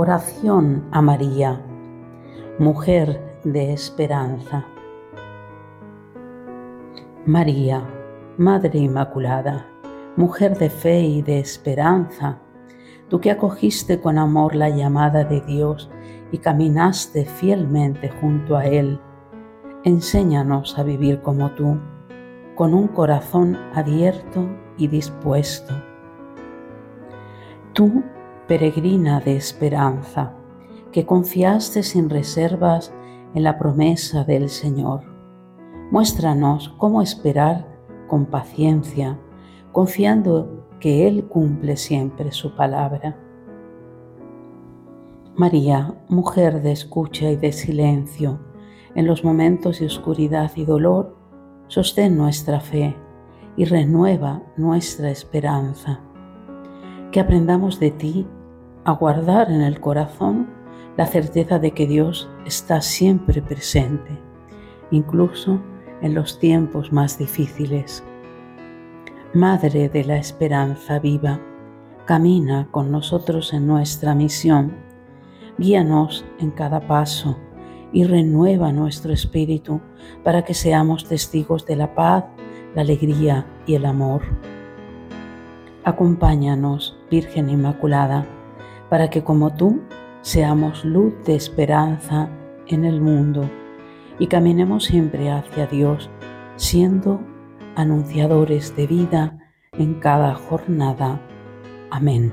Oración a María, mujer de esperanza. María, Madre Inmaculada, mujer de fe y de esperanza, tú que acogiste con amor la llamada de Dios y caminaste fielmente junto a Él, enséñanos a vivir como tú, con un corazón abierto y dispuesto. Tú, peregrina de esperanza, que confiaste sin reservas en la promesa del Señor, muéstranos cómo esperar con paciencia, confiando que Él cumple siempre su palabra. María, mujer de escucha y de silencio, en los momentos de oscuridad y dolor, sostén nuestra fe y renueva nuestra esperanza. Que aprendamos de ti a guardar en el corazón la certeza de que Dios está siempre presente, incluso en los tiempos más difíciles. Madre de la esperanza viva, camina con nosotros en nuestra misión, guíanos en cada paso y renueva nuestro espíritu para que seamos testigos de la paz, la alegría y el amor. Acompáñanos, Virgen Inmaculada, para que como tú seamos luz de esperanza en el mundo y caminemos siempre hacia Dios, siendo anunciadores de vida en cada jornada. Amén.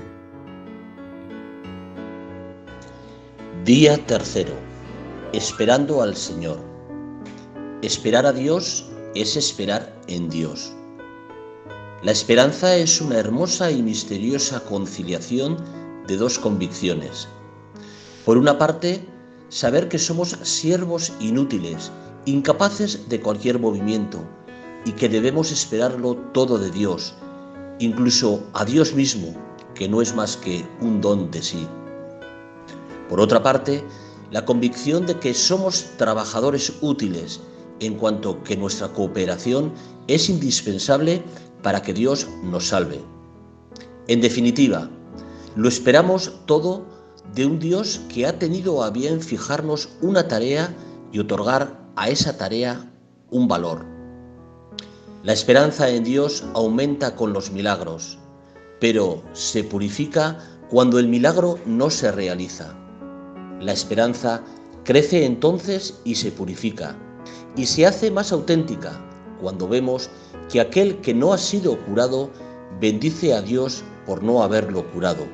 Día tercero. Esperando al Señor. Esperar a Dios es esperar en Dios. La esperanza es una hermosa y misteriosa conciliación de dos convicciones. Por una parte, saber que somos siervos inútiles, incapaces de cualquier movimiento, y que debemos esperarlo todo de Dios, incluso a Dios mismo, que no es más que un don de sí. Por otra parte, la convicción de que somos trabajadores útiles, en cuanto que nuestra cooperación es indispensable para que Dios nos salve. En definitiva, lo esperamos todo de un Dios que ha tenido a bien fijarnos una tarea y otorgar a esa tarea un valor. La esperanza en Dios aumenta con los milagros, pero se purifica cuando el milagro no se realiza. La esperanza crece entonces y se purifica, y se hace más auténtica cuando vemos que aquel que no ha sido curado bendice a Dios por no haberlo curado.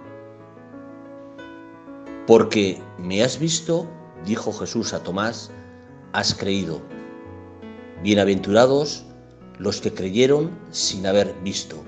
Porque me has visto, dijo Jesús a Tomás, has creído. Bienaventurados los que creyeron sin haber visto.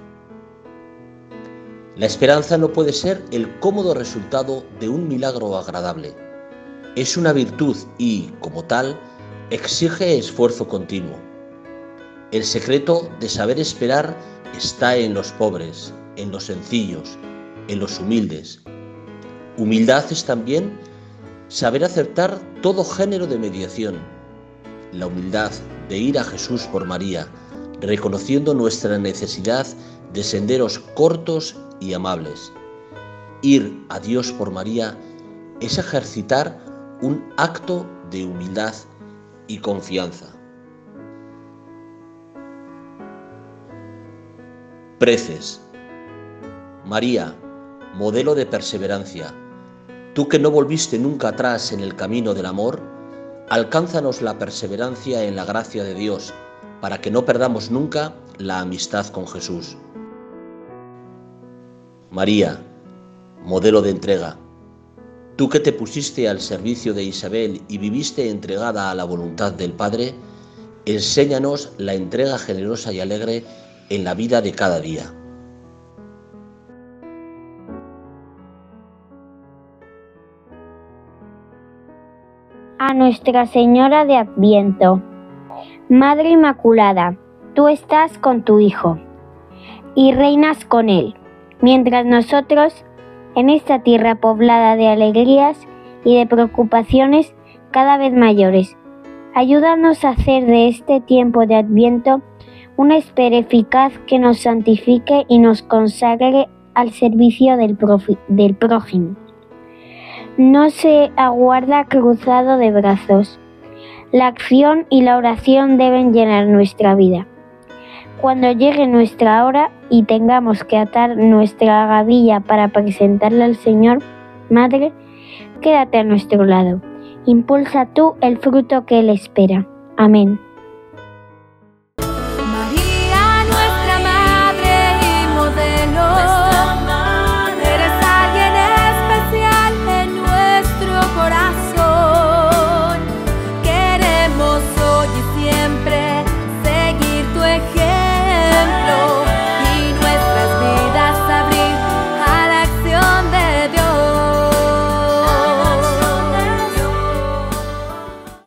La esperanza no puede ser el cómodo resultado de un milagro agradable. Es una virtud y, como tal, exige esfuerzo continuo. El secreto de saber esperar está en los pobres, en los sencillos, en los humildes. Humildad es también saber aceptar todo género de mediación. La humildad de ir a Jesús por María, reconociendo nuestra necesidad de senderos cortos y amables. Ir a Dios por María es ejercitar un acto de humildad y confianza. Preces. María, modelo de perseverancia, tú que no volviste nunca atrás en el camino del amor, alcánzanos la perseverancia en la gracia de Dios, para que no perdamos nunca la amistad con Jesús. María, modelo de entrega, tú que te pusiste al servicio de Isabel y viviste entregada a la voluntad del Padre, enséñanos la entrega generosa y alegre en la vida de cada día. A Nuestra Señora de Adviento. Madre Inmaculada, tú estás con tu Hijo y reinas con Él, mientras nosotros, en esta tierra poblada de alegrías y de preocupaciones cada vez mayores, ayúdanos a hacer de este tiempo de Adviento una espera eficaz que nos santifique y nos consagre al servicio del prójimo. no se aguarda cruzado de brazos. La acción y la oración deben llenar nuestra vida. Cuando llegue nuestra hora y tengamos que atar nuestra gavilla para presentarla al Señor, Madre, quédate a nuestro lado. Impulsa tú el fruto que Él espera. Amén.